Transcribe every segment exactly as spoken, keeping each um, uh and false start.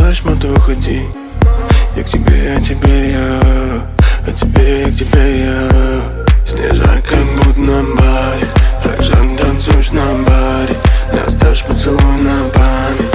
ташмат, уходи. Я к тебе, а тебе я, а тебе, я к тебе я. Снежинка будто на баре, так жадно танцуешь на баре. Не оставишь поцелуй на память.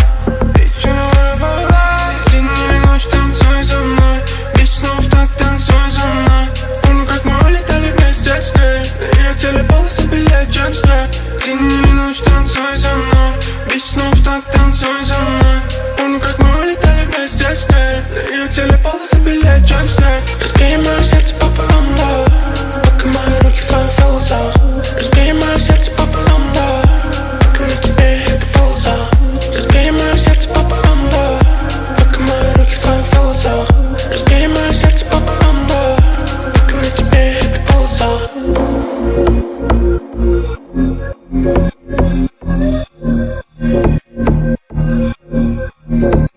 День или ночь, танцуй за мной. Бич снова так, танцуй за мной. Помню, как мы летали вместе с ней. На ее теле полосы белее, чем снег. День или ночь, танцуй за мной. Бич снова так, танцуй за мной. Помню, как мы летали вместе с ней. На ее теле полосы белее, чем снег. Разбей мое сердце пополам, да. Пока мои руки в твоих волосах. Разбей мое сердце пополам, да. Пока на тебе эта полоса. Разбей мое сердце пополам, да. Пока мои руки в твоих волосах. Разбей мое сердце пополам, да. Пока на тебе эта полоса.